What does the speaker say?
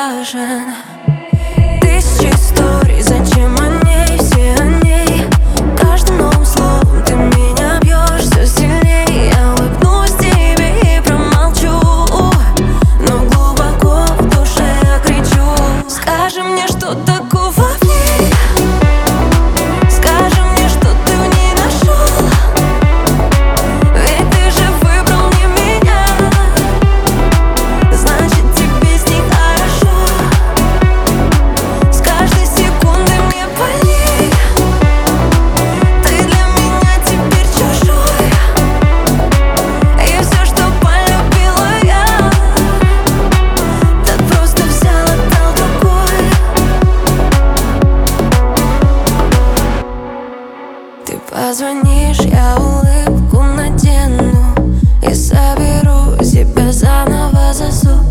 важен. Тысячи историй, зачем о ней, все о ней. Каждым новым словом ты меня бьешь все сильней. Я улыбнусь тебе и промолчу, но глубоко в душе я кричу. Скажи мне, что такого в ней. Скажи мне, что ты в ней нашел. Ведь ты же выбрал не меня. Значит, тебе с ней хорошо. С каждой секундой мне больней. Ты для меня теперь чужой. И все, что полюбила я, так просто взял, отдал другой. Ты позвонишь, я улыбку надену и соберу себя заново за зуб.